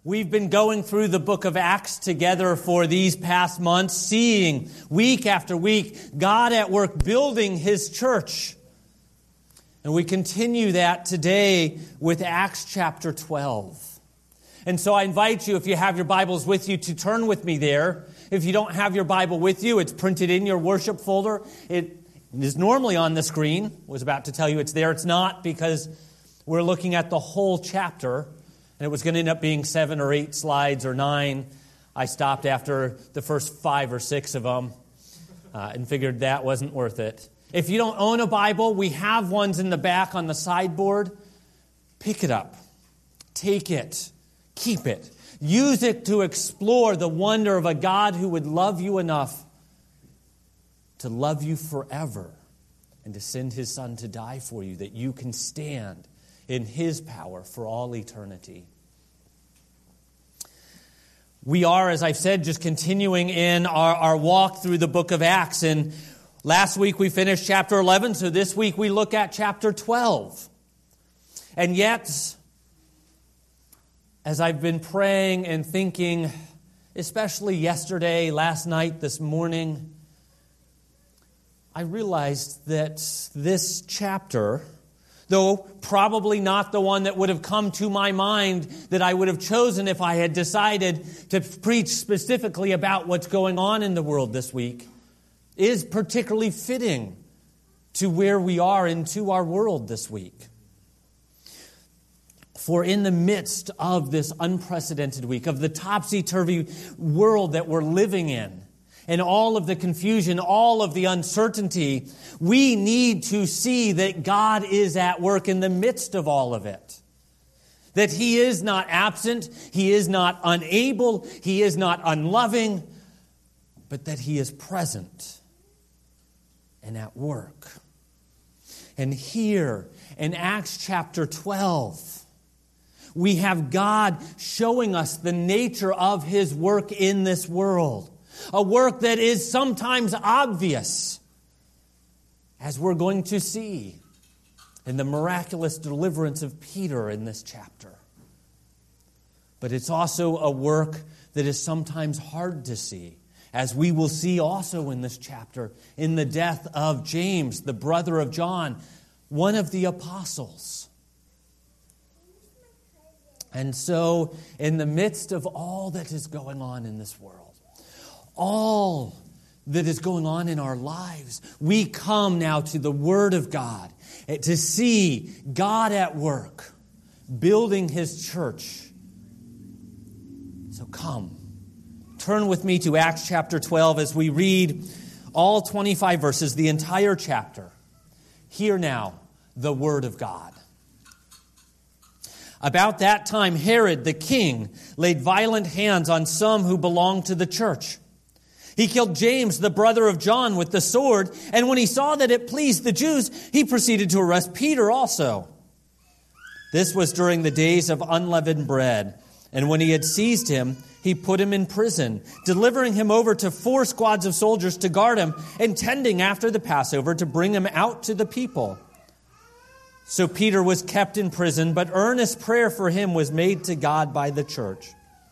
We've been going through the book of Acts together for these past months, seeing week after week God at work building His church. And we continue that today with Acts chapter 12. And so I invite you, if you have your Bibles with you, to turn with me there. If you don't have your Bible with you, it's printed in your worship folder. It is normally on the screen. I was about to tell you it's there. It's not, because we're looking at the whole chapter. And it was going to end up being 7 or 8 slides or 9. I stopped after the first 5 or 6 of them and figured that wasn't worth it. If you don't own a Bible, we have ones in the back on the sideboard. Pick it up. Take it. Keep it. Use it to explore the wonder of a God who would love you enough to love you forever and to send His Son to die for you, that you can stand in His power for all eternity. We are, as I've said, just continuing in our walk through the book of Acts. And last week we finished chapter 11, so this week we look at chapter 12. And yet, as I've been praying and thinking, especially yesterday, last night, this morning, I realized that this chapter, though probably not the one that would have come to my mind that I would have chosen if I had decided to preach specifically about what's going on in the world this week, is particularly fitting to where we are into our world this week. For in the midst of this unprecedented week, of the topsy-turvy world that we're living in, and all of the confusion, all of the uncertainty, we need to see that God is at work in the midst of all of it. That He is not absent, He is not unable, He is not unloving, but that He is present and at work. And here in Acts chapter 12, we have God showing us the nature of His work in this world. A work that is sometimes obvious, as we're going to see in the miraculous deliverance of Peter in this chapter. But it's also a work that is sometimes hard to see, as we will see also in this chapter, in the death of James, the brother of John, one of the apostles. And so, in the midst of all that is going on in this world, all that is going on in our lives, we come now to the Word of God to see God at work, building His church. So come, turn with me to Acts chapter 12 as we read all 25 verses, the entire chapter. Hear now the Word of God. About that time, Herod the king laid violent hands on some who belonged to the church. He killed James, the brother of John, with the sword, and when he saw that it pleased the Jews, he proceeded to arrest Peter also. This was during the days of unleavened bread, and when he had seized him, he put him in prison, delivering him over to 4 squads of soldiers to guard him, intending after the Passover to bring him out to the people. So Peter was kept in prison, but earnest prayer for him was made to God by the church.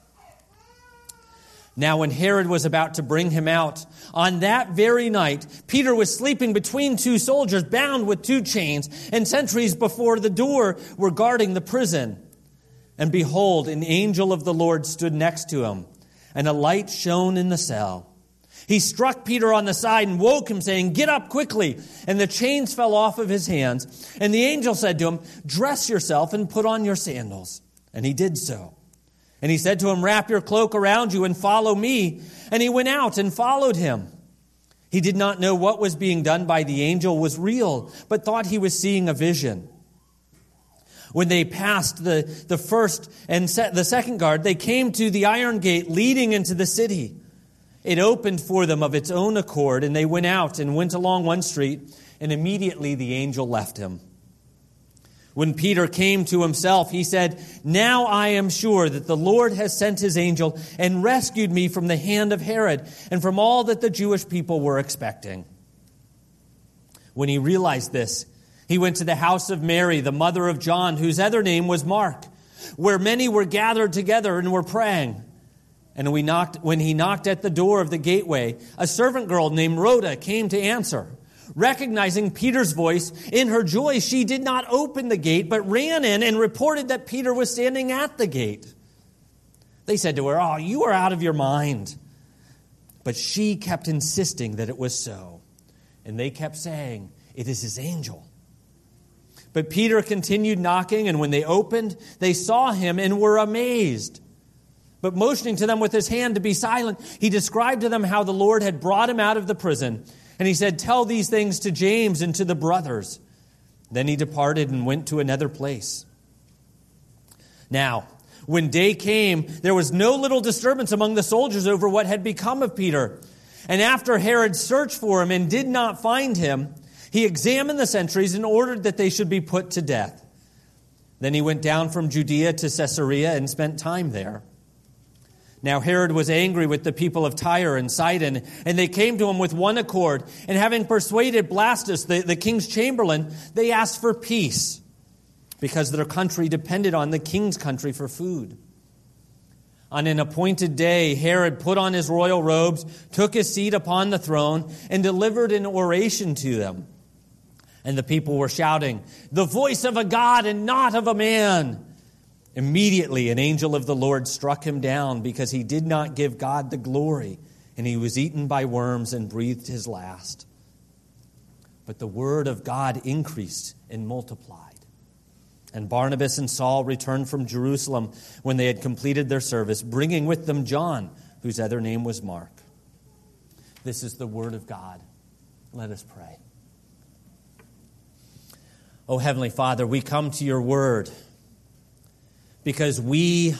Now when Herod was about to bring him out, on that very night, Peter was sleeping between 2 soldiers, bound with 2 chains, and sentries before the door were guarding the prison. And behold, an angel of the Lord stood next to him, and a light shone in the cell. He struck Peter on the side and woke him, saying, "Get up quickly." And the chains fell off of his hands. And the angel said to him, "Dress yourself and put on your sandals." And he did so. And he said to him, "Wrap your cloak around you and follow me." And he went out and followed him. He did not know what was being done by the angel was real, but thought he was seeing a vision. When they passed the first and the second guard, they came to the iron gate leading into the city. It opened for them of its own accord, and they went out and went along one street, and immediately the angel left him. When Peter came to himself, he said, "Now I am sure that the Lord has sent His angel and rescued me from the hand of Herod and from all that the Jewish people were expecting." When he realized this, he went to the house of Mary, the mother of John, whose other name was Mark. where many were gathered together and were praying. And when he knocked at the door of the gateway, a servant girl named Rhoda came to answer. Recognizing Peter's voice, in her joy, she did not open the gate, but ran in and reported that Peter was standing at the gate. They said to her, "Oh, you are out of your mind." But she kept insisting that it was so. And they kept saying, "It is his angel." But Peter continued knocking, and when they opened, they saw him and were amazed. But motioning to them with his hand to be silent, he described to them how the Lord had brought him out of the prison. And he said, "Tell these things to James and to the brothers." Then he departed and went to another place. Now, when day came, there was no little disturbance among the soldiers over what had become of Peter. And after Herod searched for him and did not find him, he examined the sentries and ordered that they should be put to death. Then he went down from Judea to Caesarea and spent time there. Now Herod was angry with the people of Tyre and Sidon, and they came to him with one accord. And having persuaded Blastus, the king's chamberlain, they asked for peace, because their country depended on the king's country for food. On an appointed day, Herod put on his royal robes, took his seat upon the throne, and delivered an oration to them. And the people were shouting, "The voice of a God and not of a man." Immediately an angel of the Lord struck him down because he did not give God the glory, and he was eaten by worms and breathed his last. But the word of God increased and multiplied. And Barnabas and Saul returned from Jerusalem when they had completed their service, bringing with them John, whose other name was Mark. This is the word of God. Let us pray. Oh, Heavenly Father, we come to your word because we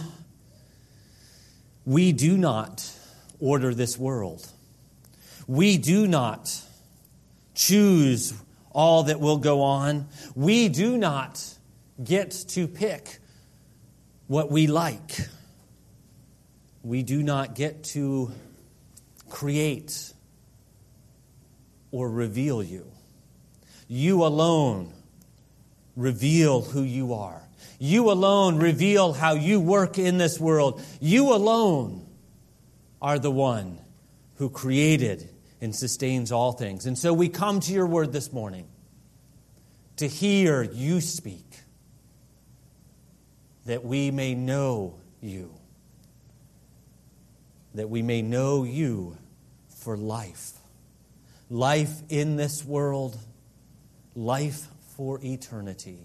do not order this world. We do not choose all that will go on. We do not get to pick what we like. We do not get to create or reveal you. You alone reveal who you are. You alone reveal how you work in this world. You alone are the one who created and sustains all things. And so we come to your word this morning to hear you speak, that we may know you, that we may know you for life. Life in this world, life for eternity.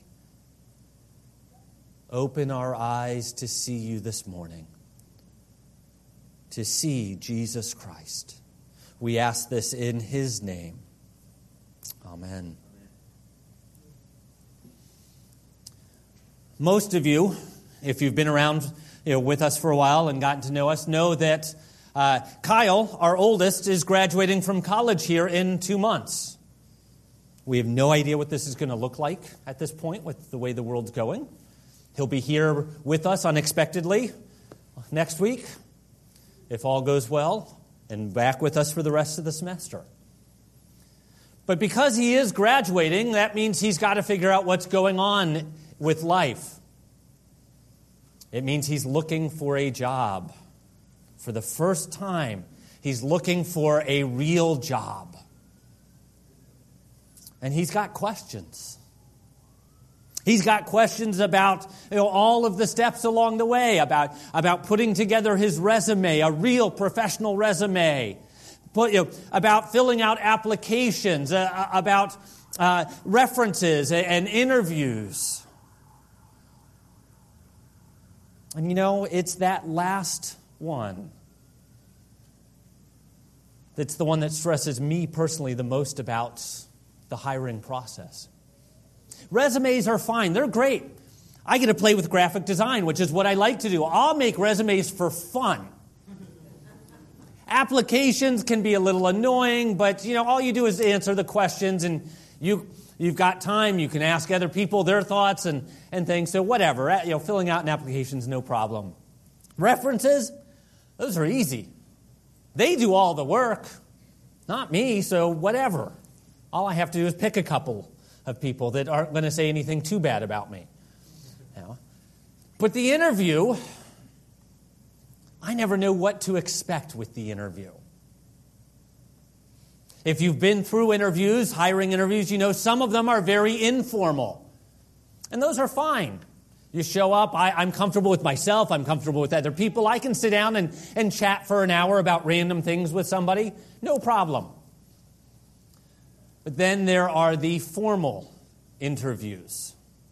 Open our eyes to see you this morning, to see Jesus Christ. We ask this in his name. Amen. Most of you, if you've been around with us for a while and gotten to know us, know that Kyle, our oldest, is graduating from college here in 2 months. We have no idea what this is going to look like at this point with the way the world's going. He'll be here with us unexpectedly next week, if all goes well, and back with us for the rest of the semester. But because he is graduating, that means he's got to figure out what's going on with life. It means he's looking for a job. For the first time, he's looking for a real job. And he's got questions. He's got questions about all of the steps along the way, about putting together his resume, a real professional resume, about filling out applications, about references and interviews. And it's that last one that's the one that stresses me personally the most about the hiring process. Resumes are fine. They're great. I get to play with graphic design, which is what I like to do. I'll make resumes for fun. Applications can be a little annoying, but all you do is answer the questions, and you've got time. You can ask other people their thoughts and things. So whatever, filling out an application is no problem. References, those are easy. They do all the work, not me. So whatever. All I have to do is pick a couple of people that aren't going to say anything too bad about me. But the interview, I never know what to expect with the interview. If you've been through interviews, hiring interviews, you know some of them are very informal. And those are fine. You show up, I'm comfortable with myself, I'm comfortable with other people. I can sit down and chat for an hour about random things with somebody. No problem. But then there are the formal interviews.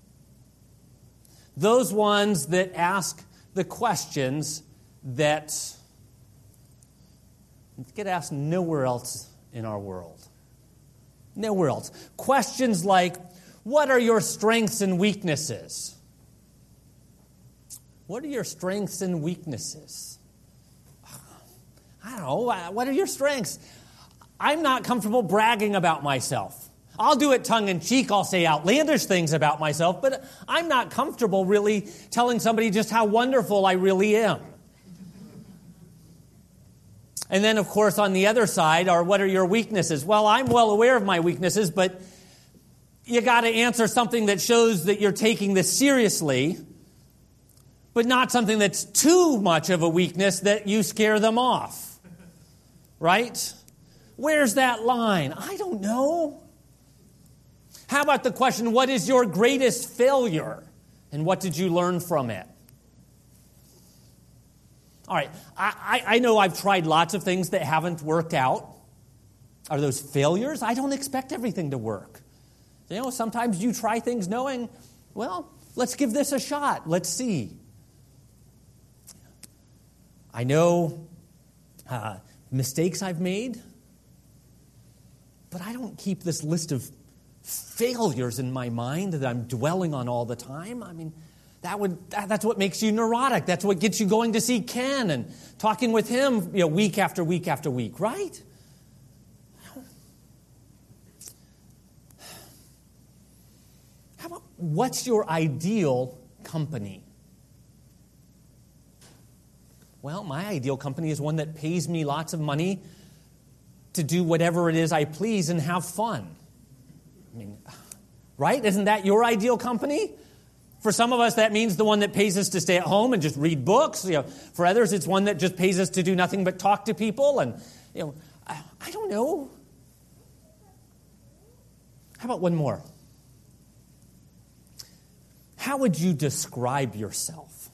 Those ones that ask the questions that get asked nowhere else in our world. Nowhere else. Questions like, what are your strengths and weaknesses? What are your strengths and weaknesses? I don't know. What are your strengths? I'm not comfortable bragging about myself. I'll do it tongue-in-cheek. I'll say outlandish things about myself, but I'm not comfortable really telling somebody just how wonderful I really am. And then, of course, on the other side are, what are your weaknesses? Well, I'm well aware of my weaknesses, but you got to answer something that shows that you're taking this seriously, but not something that's too much of a weakness that you scare them off. Right? Where's that line? I don't know. How about the question, what is your greatest failure? And what did you learn from it? All right, I know I've tried lots of things that haven't worked out. Are those failures? I don't expect everything to work. You know, sometimes you try things knowing, well, let's give this a shot. Let's see. I know mistakes I've made, but I don't keep this list of failures in my mind that I'm dwelling on all the time. I mean, that's what makes you neurotic. That's what gets you going to see Ken and talking with him, week after week after week, right? How about, what's your ideal company? Well, my ideal company is one that pays me lots of money to do whatever it is I please and have fun. I mean, right? Isn't that your ideal company? For some of us, that means the one that pays us to stay at home and just read books. For others, it's one that just pays us to do nothing but talk to people. And, I don't know. How about one more? How would you describe yourself?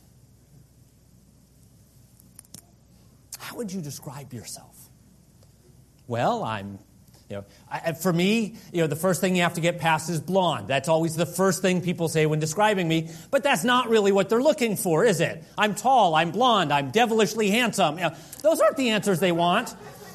How would you describe yourself? Well, for me, the first thing you have to get past is blonde. That's always the first thing people say when describing me. But that's not really what they're looking for, is it? I'm tall, I'm blonde, I'm devilishly handsome. Those aren't the answers they want.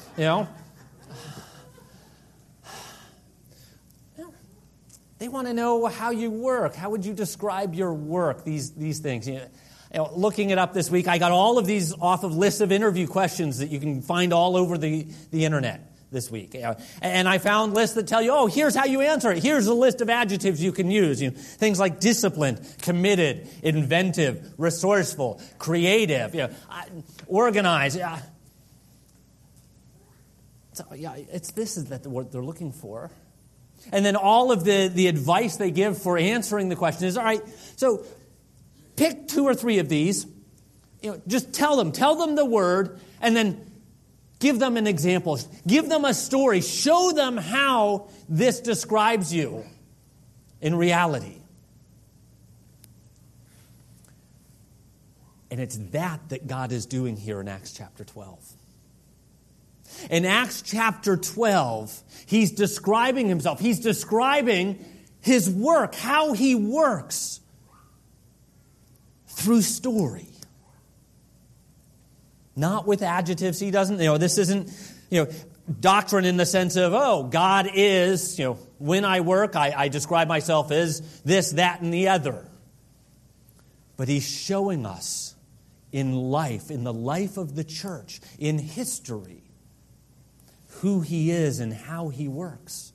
They want to know how you work. How would you describe your work? These things. Looking it up this week, I got all of these off of lists of interview questions that you can find all over the internet this week. And I found lists that tell you, here's how you answer it. Here's a list of adjectives you can use. Things like disciplined, committed, inventive, resourceful, creative, organized. This is what they're looking for. And then all of the advice they give for answering the question is, all right, so pick 2 or 3 of these. Just tell them the word, and then give them an example. Give them a story. Show them how this describes you in reality. And it's that God is doing here in Acts chapter 12. In Acts chapter 12, he's describing himself. He's describing his work, how he works through story. Not with adjectives. He doesn't, this isn't, doctrine in the sense of, God is, when I work, I describe myself as this, that, and the other. But he's showing us in the life of the church, in history, who he is and how he works.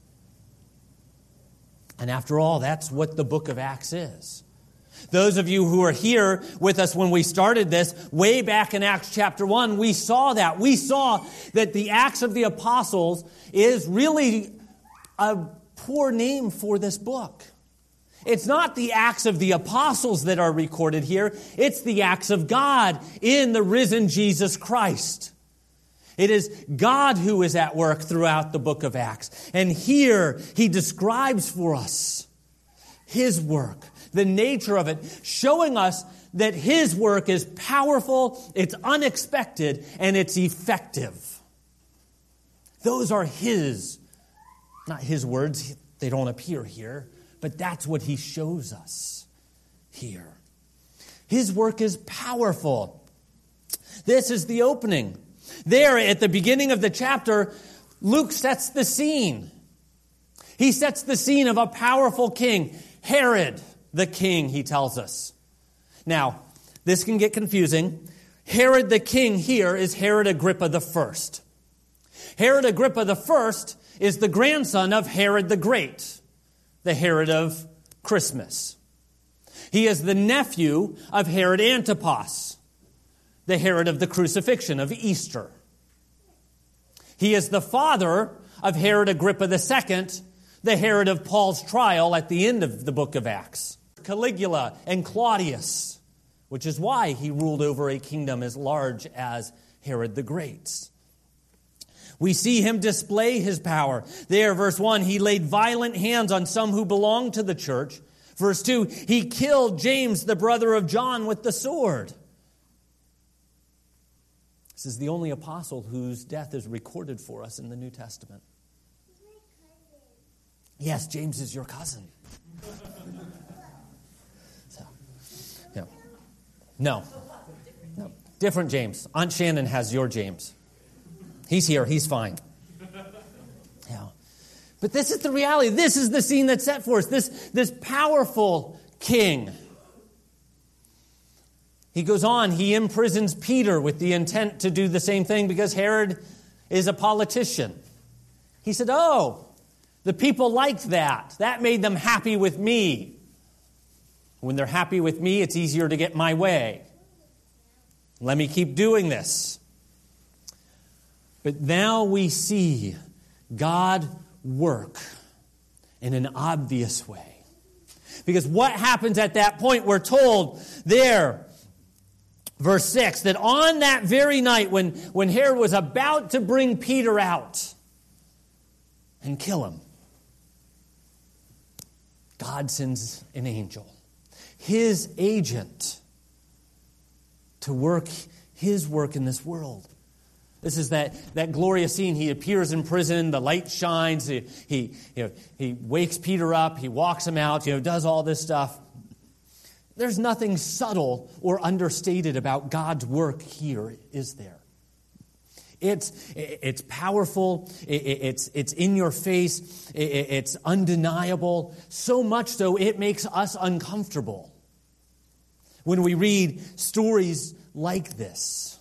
And after all, that's what the book of Acts is. Those of you who are here with us when we started this, way back in Acts chapter 1, we saw that. We saw that the Acts of the Apostles is really a poor name for this book. It's not the acts of the apostles that are recorded here. It's the acts of God in the risen Jesus Christ. It is God who is at work throughout the book of Acts. And here he describes for us his work, the nature of it, showing us that his work is powerful, it's unexpected, and it's effective. Those are his, not his words, they don't appear here, but that's what he shows us here. His work is powerful. This is the opening. There at the beginning of the chapter, Luke sets the scene. He sets the scene of a powerful king, Herod the king, he tells us. Now, this can get confusing. Herod the king here is Herod Agrippa the First. Herod Agrippa the First is the grandson of Herod the Great, the Herod of Christmas. He is the nephew of Herod Antipas, the Herod of the crucifixion, of Easter. He is the father of Herod Agrippa II, the Herod of Paul's trial at the end of the book of Acts. Caligula and Claudius, which is why he ruled over a kingdom as large as Herod the Great. We see him display his power. There, verse 1, he laid violent hands on some who belonged to the church. Verse 2, he killed James, the brother of John, with the sword. This is the only apostle whose death is recorded for us in the New Testament. Yes, James is your cousin. No. Different James. Aunt Shannon has your James. He's here. He's fine. Yeah. But this is the reality. This is the scene that's set for us. This powerful king. He goes on. He imprisons Peter with the intent to do the same thing because Herod is a politician. He said, the people liked that. That made them happy with me. When they're happy with me, it's easier to get my way. Let me keep doing this. But now we see God work in an obvious way. Because what happens at that point, we're told there, verse 6, that on that very night when Herod was about to bring Peter out and kill him, God sends an angel, his agent, to work his work in this world. This is that glorious scene. He appears in prison, the light shines, he wakes Peter up, he walks him out, does all this stuff. There's nothing subtle or understated about God's work here, is there? It's powerful, it's in your face, it's undeniable, so much so it makes us uncomfortable when we read stories like this.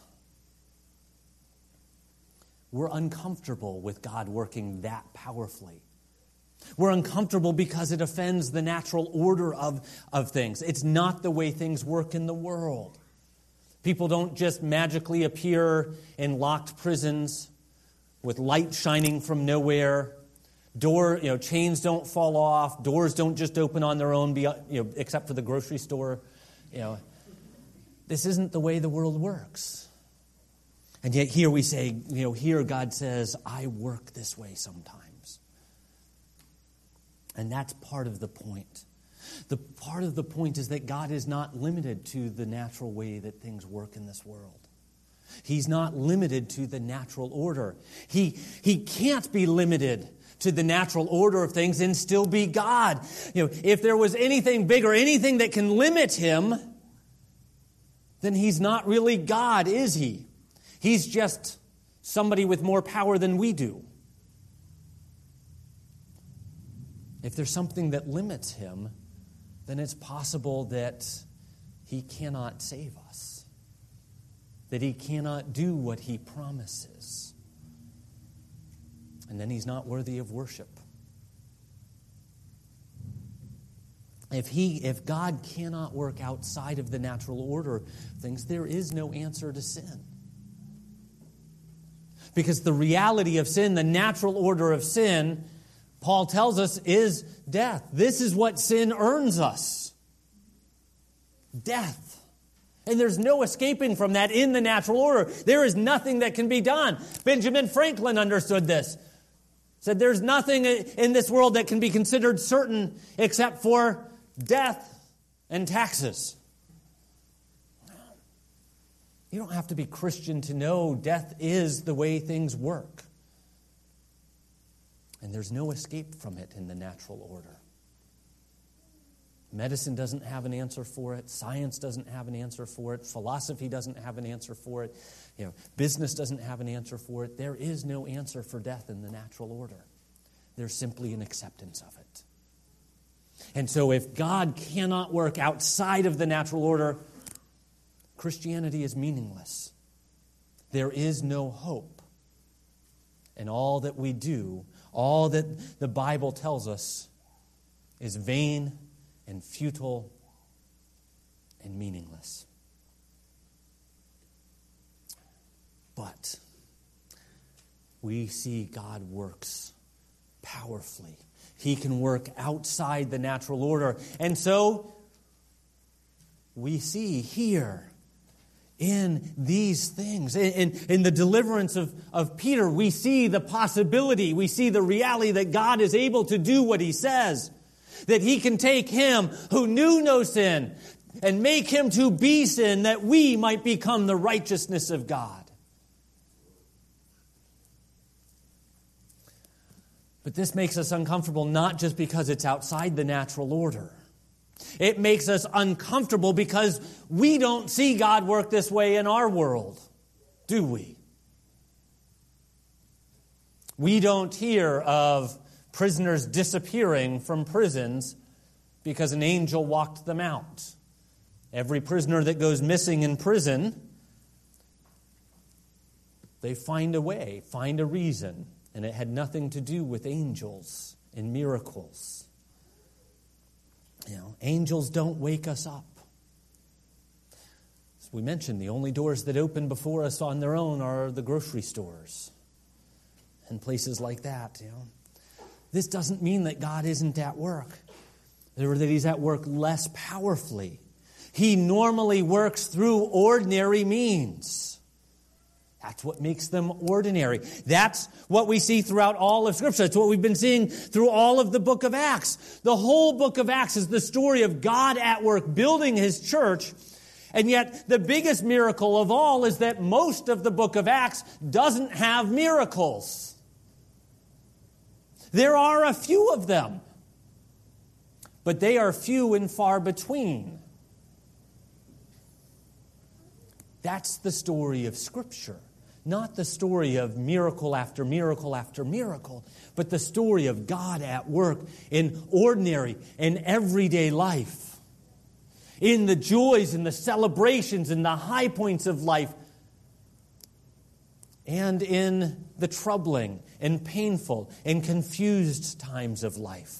We're uncomfortable with God working that powerfully. We're uncomfortable because it offends the natural order of things. It's not the way things work in the world. People don't just magically appear in locked prisons with light shining from nowhere. Chains don't fall off. Doors don't just open on their own, except for the grocery store. This isn't the way the world works. And yet here we say, here God says, I work this way sometimes. And that's part of the point. The part of the point is that God is not limited to the natural way that things work in this world. He's not limited to the natural order. He can't be limited to the natural order of things and still be God. If there was anything bigger, anything that can limit him, then he's not really God, is he? He's just somebody with more power than we do. If there's something that limits him, then it's possible that he cannot save us, that he cannot do what he promises. And then he's not worthy of worship. If God cannot work outside of the natural order of things, there is no answer to sin. Because the reality of sin, the natural order of sin, Paul tells us, is death. This is what sin earns us. Death. And there's no escaping from that in the natural order. There is nothing that can be done. Benjamin Franklin understood this. Said there's nothing in this world that can be considered certain except for death and taxes. You don't have to be Christian to know death is the way things work. And there's no escape from it in the natural order. Medicine doesn't have an answer for it. Science doesn't have an answer for it. Philosophy doesn't have an answer for it. Business doesn't have an answer for it. There is no answer for death in the natural order. There's simply an acceptance of it. And so if God cannot work outside of the natural order, Christianity is meaningless. There is no hope. And all that we do, all that the Bible tells us, is vain and futile and meaningless. But we see God works powerfully. He can work outside the natural order. And so we see here in these things, in the deliverance of Peter, we see the possibility, we see the reality that God is able to do what He says. That He can take him who knew no sin and make him to be sin that we might become the righteousness of God. But this makes us uncomfortable not just because it's outside the natural order. It makes us uncomfortable because we don't see God work this way in our world, do we? We don't hear of prisoners disappearing from prisons because an angel walked them out. Every prisoner that goes missing in prison, they find a way, find a reason, and it had nothing to do with angels and miracles. Angels don't wake us up. As we mentioned, the only doors that open before us on their own are the grocery stores and places like that, This doesn't mean that God isn't at work, or that He's at work less powerfully. He normally works through ordinary means. That's what makes them ordinary. That's what we see throughout all of Scripture. That's what we've been seeing through all of the book of Acts. The whole book of Acts is the story of God at work building His church. And yet the biggest miracle of all is that most of the book of Acts doesn't have miracles. There are a few of them, but they are few and far between. That's the story of Scripture, not the story of miracle after miracle after miracle, but the story of God at work in ordinary and everyday life, in the joys and the celebrations and the high points of life, and in the troubling and painful and confused times of life.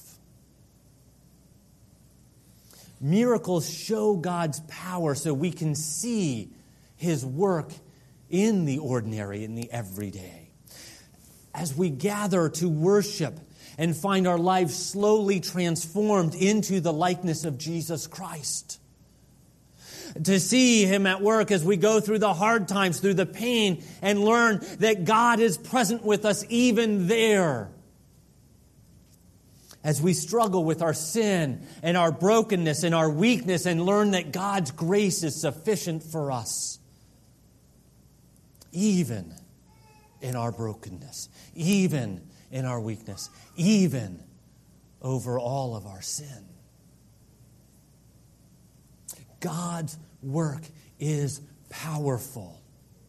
Miracles show God's power so we can see His work in the ordinary, in the everyday. As we gather to worship and find our lives slowly transformed into the likeness of Jesus Christ. To see Him at work as we go through the hard times, through the pain, and learn that God is present with us even there. As we struggle with our sin and our brokenness and our weakness and learn that God's grace is sufficient for us. Even in our brokenness, even in our weakness, even over all of our sin. God's work is powerful,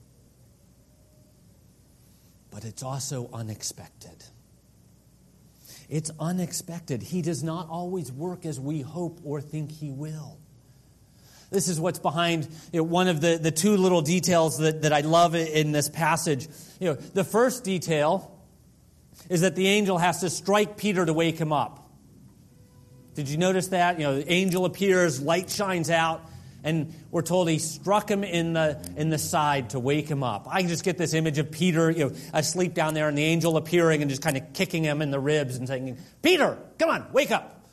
but it's also unexpected. It's unexpected. He does not always work as we hope or think He will. This is what's behind one of the two little details that I love in this passage. The first detail is that the angel has to strike Peter to wake him up. Did you notice that? The angel appears, light shines out, And we're told he struck him in the side to wake him up. I just get this image of Peter, asleep down there, and the angel appearing and just kind of kicking him in the ribs and saying, "Peter, come on, wake up."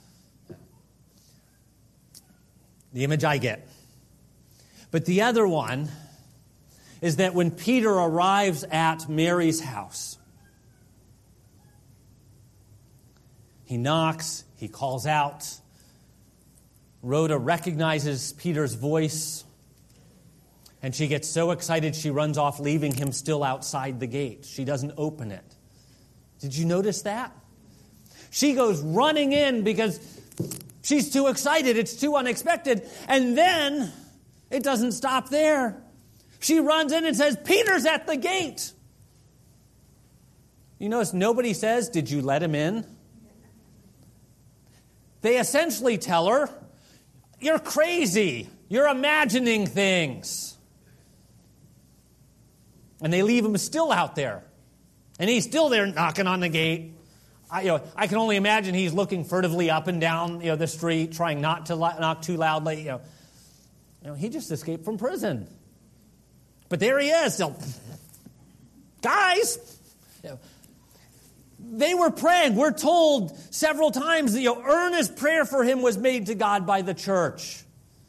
The image I get. But the other one is that when Peter arrives at Mary's house, he knocks, he calls out. Rhoda recognizes Peter's voice, and she gets so excited she runs off, leaving him still outside the gate. She doesn't open it. Did you notice that? She goes running in because she's too excited. It's too unexpected. And then it doesn't stop there. She runs in and says, "Peter's at the gate." You notice nobody says, "Did you let him in?" They essentially tell her, "You're crazy. You're imagining things." And they leave him still out there. And he's still there knocking on the gate. I can only imagine he's looking furtively up and down the street, trying not to knock too loudly. He just escaped from prison. But there he is. Guys, they were praying. We're told several times that earnest prayer for him was made to God by the church.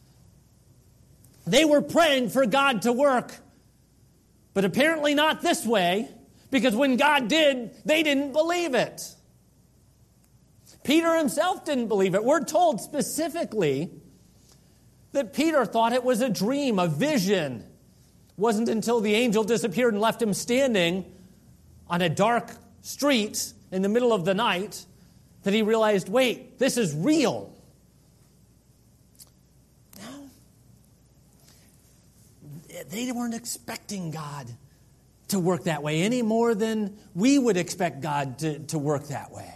They were praying for God to work. But apparently not this way, because when God did, they didn't believe it. Peter himself didn't believe it. We're told specifically that Peter thought it was a dream, a vision. It wasn't until the angel disappeared and left him standing on a dark street in the middle of the night that he realized, wait, this is real. No. They weren't expecting God to work that way any more than we would expect God to work that way.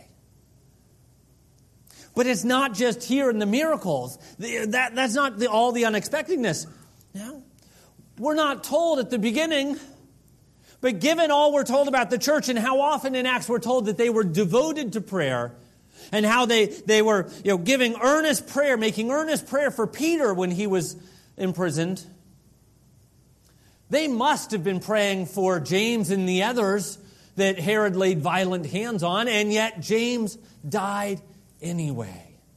But it's not just here in the miracles. That's not all the unexpectedness. No. We're not told at the beginning, but given all we're told about the church and how often in Acts we're told that they were devoted to prayer and how they were giving earnest prayer, making earnest prayer for Peter when he was imprisoned, they must have been praying for James and the others that Herod laid violent hands on, and yet James died anyway.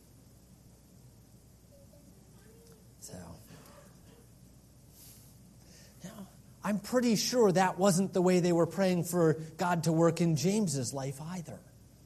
I'm pretty sure that wasn't the way they were praying for God to work in James's life either.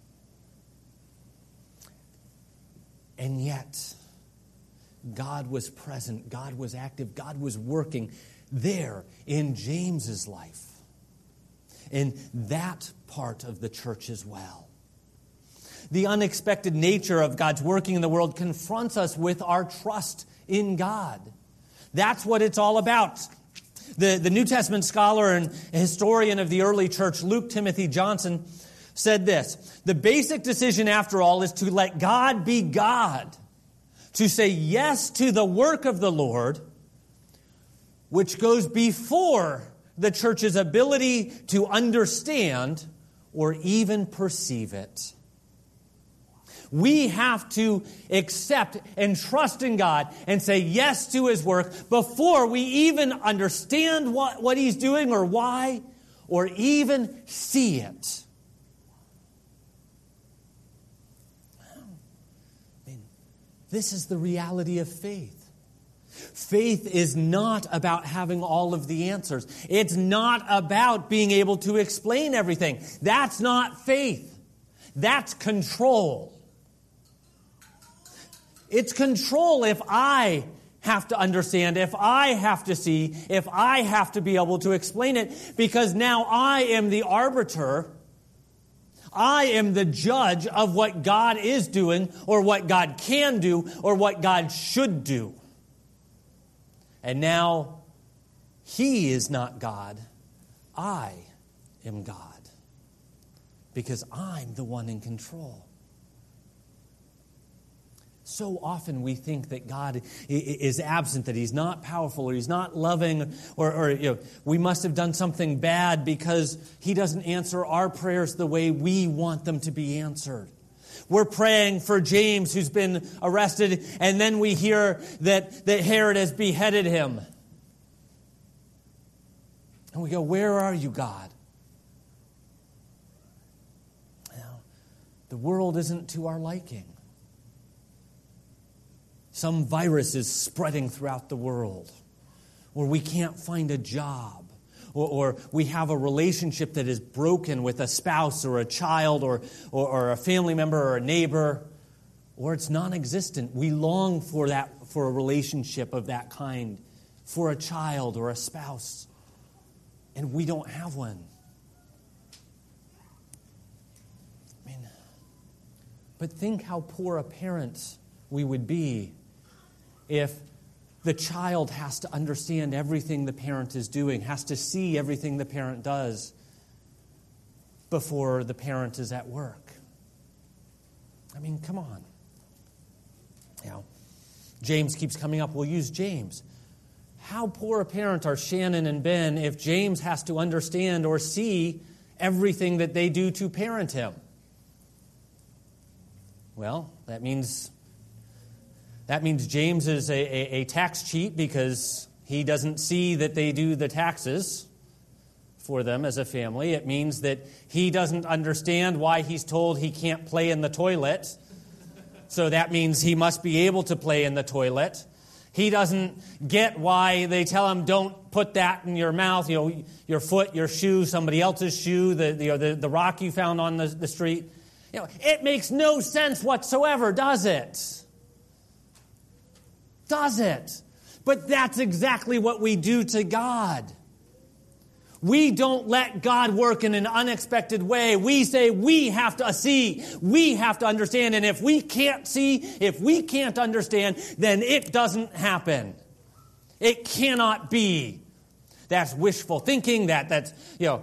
And yet, God was present, God was active, God was working there in James's life, in that part of the church as well. The unexpected nature of God's working in the world confronts us with our trust in God. That's what it's all about. The New Testament scholar and historian of the early church, Luke Timothy Johnson, said this: the basic decision, after all, is to let God be God, to say yes to the work of the Lord, which goes before the church's ability to understand or even perceive it. We have to accept and trust in God and say yes to His work before we even understand what He's doing or why, or even see it. This is the reality of faith. Faith is not about having all of the answers. It's not about being able to explain everything. That's not faith. That's control. It's control if I have to understand, if I have to see, if I have to be able to explain it, because now I am the arbiter. I am the judge of what God is doing, or what God can do, or what God should do. And now He is not God. I am God, because I'm the one in control. So often we think that God is absent, that He's not powerful, or He's not loving, or we must have done something bad because He doesn't answer our prayers the way we want them to be answered. We're praying for James, who's been arrested, and then we hear that Herod has beheaded him. And we go, where are you, God? Now, the world isn't to our liking. Some virus is spreading throughout the world, or we can't find a job, or we have a relationship that is broken with a spouse or a child or a family member or a neighbor, or it's non-existent. We long for a relationship of that kind, for a child or a spouse, and we don't have one. But think how poor a parent we would be if the child has to understand everything the parent is doing, has to see everything the parent does before the parent is at work. Come on. James keeps coming up. We'll use James. How poor a parent are Shannon and Ben if James has to understand or see everything that they do to parent him? Well, that means James is a tax cheat because he doesn't see that they do the taxes for them as a family. It means that he doesn't understand why he's told he can't play in the toilet. So that means he must be able to play in the toilet. He doesn't get why they tell him, don't put that in your mouth, your foot, your shoe, somebody else's shoe, the rock you found on the street. It makes no sense whatsoever, does it? Does it? But that's exactly what we do to God. We don't let God work in an unexpected way. We say we have to see, we have to understand, and if we can't see, if we can't understand, then it doesn't happen. It cannot be. That's wishful thinking, that's. But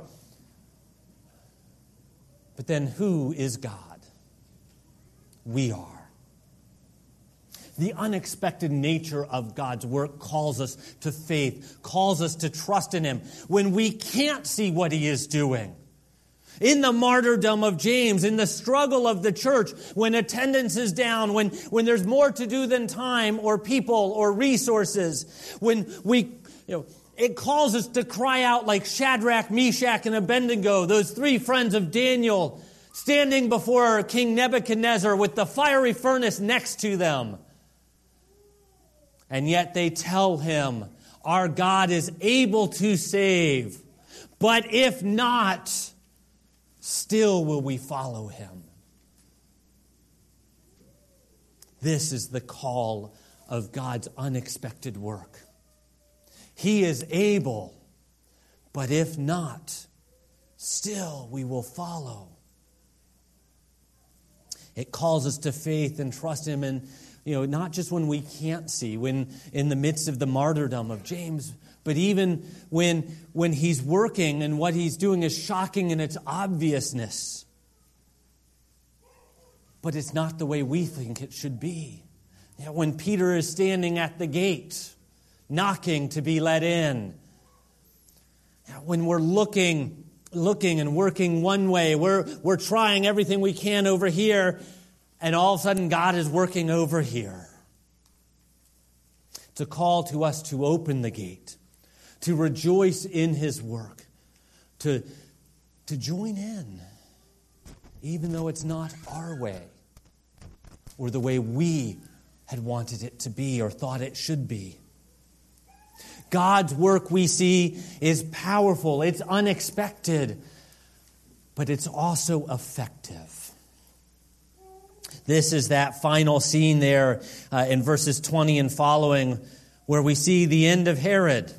then who is God? We are. The unexpected nature of God's work calls us to faith, calls us to trust in Him when we can't see what He is doing. In the martyrdom of James, in the struggle of the church, when attendance is down, when there's more to do than time or people or resources, when it calls us to cry out like Shadrach, Meshach, and Abednego, those three friends of Daniel, standing before King Nebuchadnezzar with the fiery furnace next to them. And yet they tell him, our God is able to save, but if not, still will we follow Him. This is the call of God's unexpected work. He is able, but if not, still we will follow. It calls us to faith and trust Him, and not just when we can't see, when in the midst of the martyrdom of James, but even when he's working and what he's doing is shocking in its obviousness. But it's not the way we think it should be. When Peter is standing at the gate, knocking to be let in. When we're looking and working one way, we're trying everything we can over here, and all of a sudden, God is working over here. It's a call to us to open the gate, to rejoice in His work, to join in, even though it's not our way or the way we had wanted it to be or thought it should be. God's work, we see, is powerful. It's unexpected, but it's also effective. This is that final scene there in verses 20 and following where we see the end of Herod.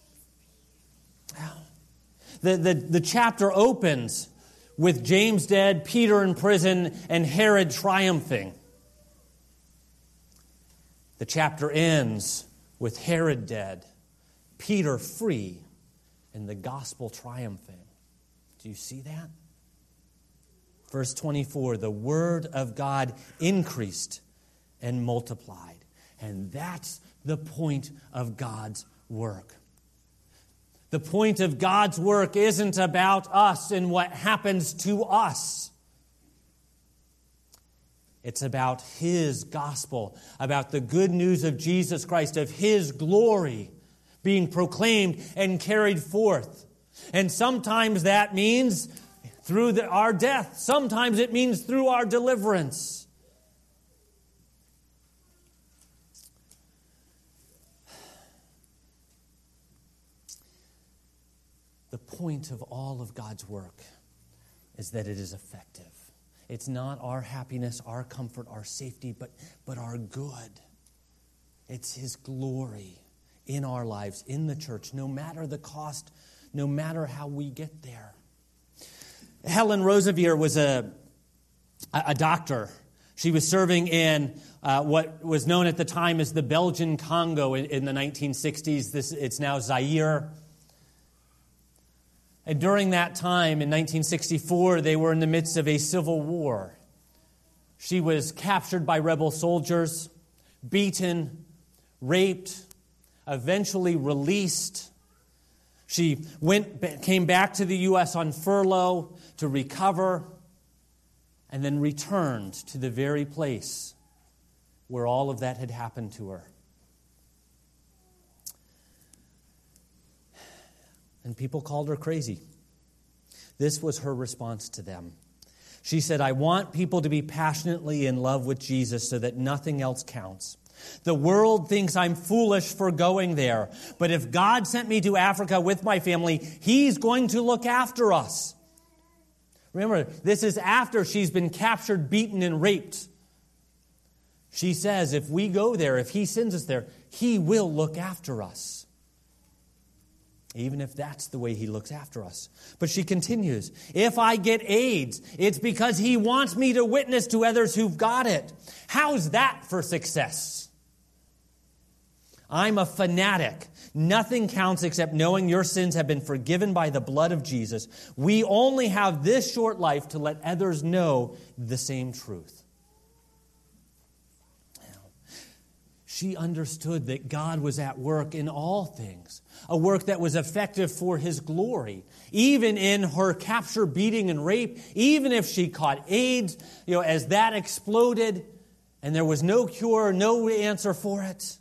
The chapter opens with James dead, Peter in prison, and Herod triumphing. The chapter ends with Herod dead, Peter free, and the gospel triumphing. Do you see that? Verse 24, the word of God increased and multiplied. And that's the point of God's work. The point of God's work isn't about us and what happens to us. It's about His gospel, about the good news of Jesus Christ, of His glory being proclaimed and carried forth. And sometimes that means through our death. Sometimes it means through our deliverance. The point of all of God's work is that it is effective. It's not our happiness, our comfort, our safety, but our good. It's His glory in our lives, in the church, no matter the cost, no matter how we get there. Helen Roseveare was a doctor. She was serving in what was known at the time as the Belgian Congo in the 1960s. It's now Zaire. And during that time, in 1964, they were in the midst of a civil war. She was captured by rebel soldiers, beaten, raped, eventually released. She came back to the U.S. on furlough to recover, and then returned to the very place where all of that had happened to her. And people called her crazy. This was her response to them. She said, "I want people to be passionately in love with Jesus so that nothing else counts. The world thinks I'm foolish for going there, but if God sent me to Africa with my family, He's going to look after us." Remember, this is after she's been captured, beaten, and raped. She says, if we go there, if He sends us there, He will look after us. Even if that's the way He looks after us. But she continues, if I get AIDS, it's because He wants me to witness to others who've got it. How's that for success? I'm a fanatic. Nothing counts except knowing your sins have been forgiven by the blood of Jesus. We only have this short life to let others know the same truth. She understood that God was at work in all things, a work that was effective for His glory. Even in her capture, beating, and rape, even if she caught AIDS, as that exploded and there was no cure, no answer for it,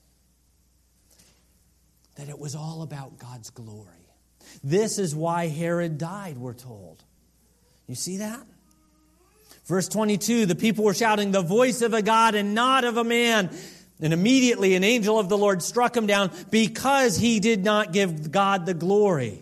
that it was all about God's glory. This is why Herod died, we're told. You see that? Verse 22, the people were shouting, "The voice of a God and not of a man." And immediately an angel of the Lord struck him down because he did not give God the glory.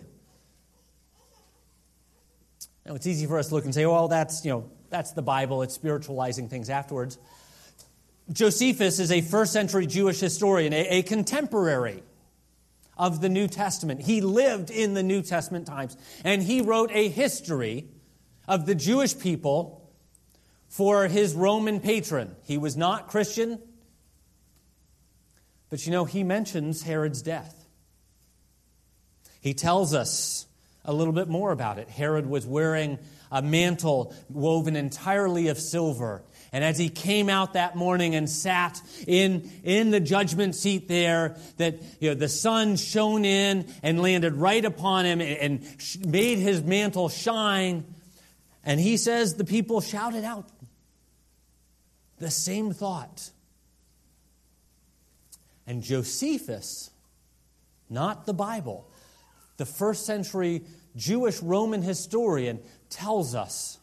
Now, it's easy for us to look and say, well, that's the Bible. It's spiritualizing things afterwards. Josephus is a first century Jewish historian, a contemporary of the New Testament. He lived in the New Testament times, and he wrote a history of the Jewish people for his Roman patron. He was not Christian, but he mentions Herod's death. He tells us a little bit more about it. Herod was wearing a mantle woven entirely of silver. And as he came out that morning and sat in the judgment seat there, that the sun shone in and landed right upon him and made his mantle shine. And he says the people shouted out the same thought. And Josephus, not the Bible, the first century Jewish Roman historian, tells us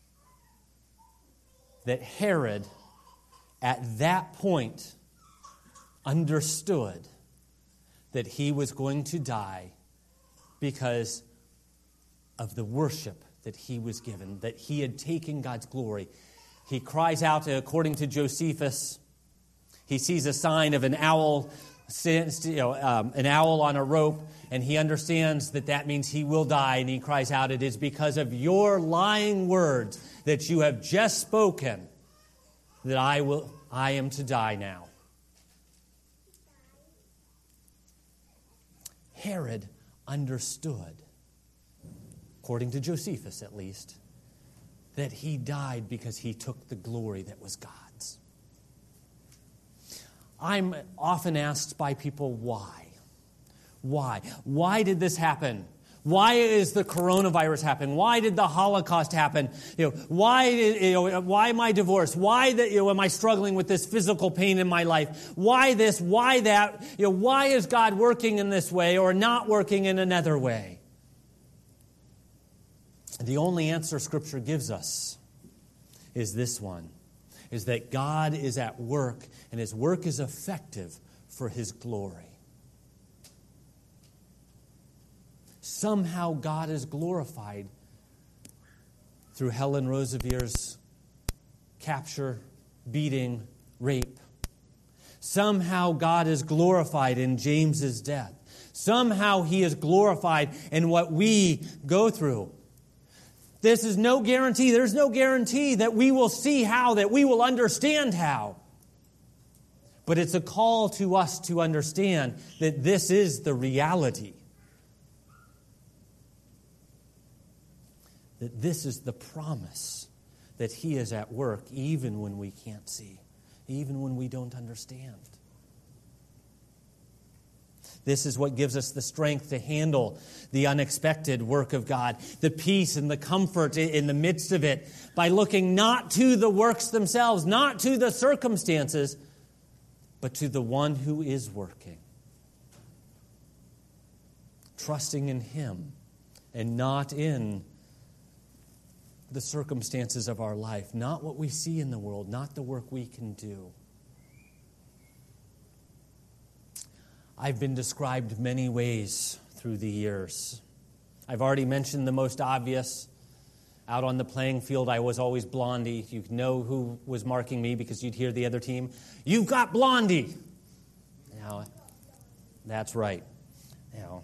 that Herod, at that point, understood that he was going to die because of the worship that he was given, that he had taken God's glory. He cries out, according to Josephus, he sees a sign of an owl, an owl on a rope, and he understands that means he will die, and he cries out, "It is because of your lying words that you have just spoken that I am to die now." Herod understood, according to Josephus at least, that he died because he took the glory that was God's. I'm often asked by people, why? Why? Why did this happen? Why is the coronavirus happening? Why did the Holocaust happen? Why am I divorced? Why am I struggling with this physical pain in my life? Why this? Why that? Why is God working in this way or not working in another way? The only answer Scripture gives us is this one, is that God is at work and His work is effective for His glory. Somehow God is glorified through Helen Roosevelt's capture, beating, rape. Somehow God is glorified in James's death. Somehow He is glorified in what we go through. This is no guarantee. There's no guarantee that we will see how, that we will understand how. But it's a call to us to understand that this is the reality. That this is the promise that He is at work even when we can't see, even when we don't understand. This is what gives us the strength to handle the unexpected work of God, the peace and the comfort in the midst of it, by looking not to the works themselves, not to the circumstances, but to the one who is working. Trusting in Him and not in the circumstances of our life, not what we see in the world, not the work we can do. I've been described many ways through the years. I've already mentioned the most obvious. Out on the playing field, I was always Blondie. You know who was marking me because you'd hear the other team. You've got Blondie. Now, that's right. Now,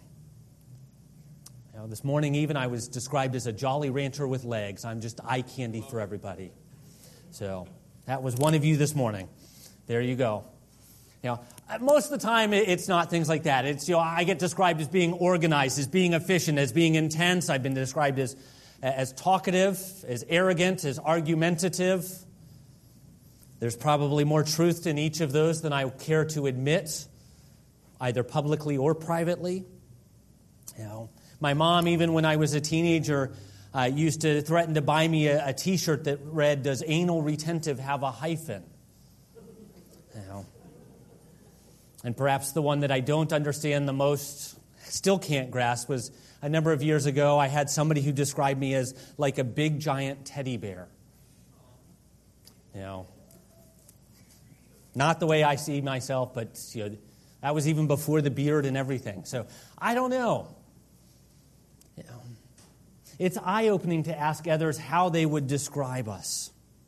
this morning even I was described as a Jolly Rancher with legs. I'm just eye candy for everybody. So that was one of you this morning. There you go. Most of the time it's not things like that. It's I get described as being organized, as being efficient, as being intense. I've been described as talkative, as arrogant, as argumentative. There's probably more truth in each of those than I care to admit, either publicly or privately. My mom, even when I was a teenager, used to threaten to buy me a T-shirt that read, "Does anal retentive have a hyphen?" And perhaps the one that I don't understand the most, still can't grasp, was a number of years ago, I had somebody who described me as like a big giant teddy bear. Not the way I see myself, but that was even before the beard and everything. So I don't know. It's eye-opening to ask others how they would describe us.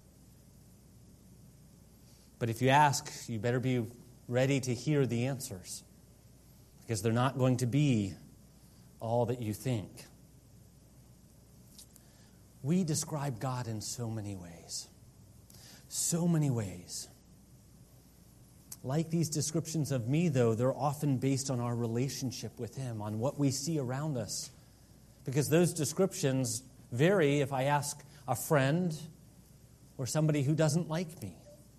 But if you ask, you better be ready to hear the answers, because they're not going to be all that you think. We describe God in so many ways. So many ways. Like these descriptions of me, though, they're often based on our relationship with Him, on what we see around us. Because those descriptions vary if I ask a friend or somebody who doesn't like me.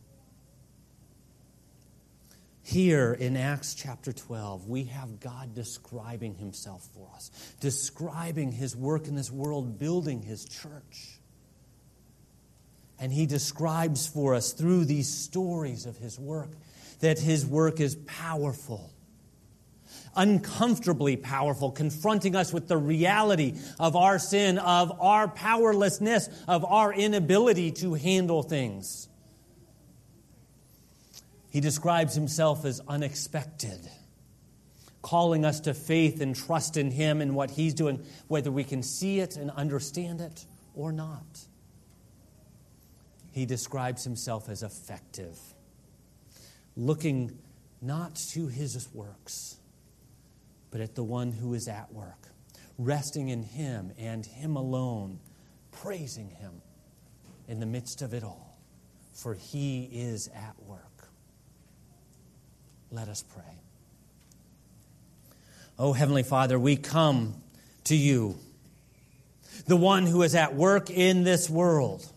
Here in Acts chapter 12, we have God describing Himself for us, describing His work in this world, building His church. And He describes for us through these stories of His work that His work is powerful, uncomfortably powerful, confronting us with the reality of our sin, of our powerlessness, of our inability to handle things. He describes Himself as unexpected, calling us to faith and trust in Him and what He's doing, whether we can see it and understand it or not. He describes Himself as effective, looking not to His works, but at the one who is at work, resting in Him and Him alone, praising Him in the midst of it all, for He is at work. Let us pray. Oh, Heavenly Father, we come to You, the one who is at work in this world,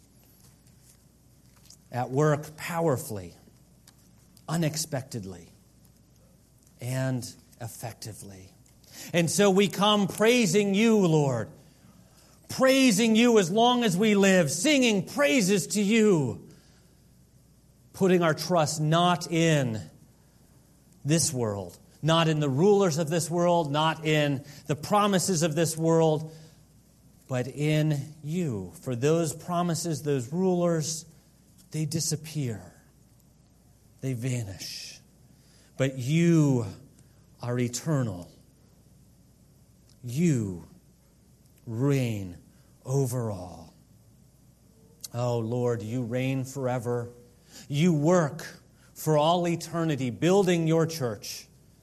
at work powerfully, unexpectedly, and effectively. And so we come praising you, Lord. Praising you as long as we live, singing praises to you. Putting our trust not in this world, not in the rulers of this world, not in the promises of this world, but in you. For those promises, those rulers, they disappear. They vanish. But you are eternal. You reign over all. Oh, Lord, you reign forever. You work for all eternity, building your church.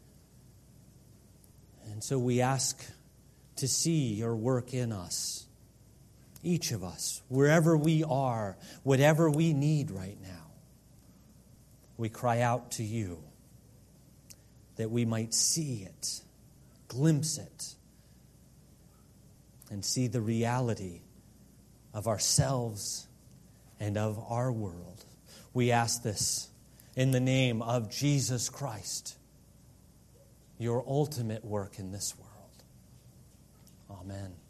And so we ask to see your work in us, each of us, wherever we are, whatever we need right now. We cry out to you that we might see it, glimpse it, and see the reality of ourselves and of our world. We ask this in the name of Jesus Christ, your ultimate work in this world. Amen.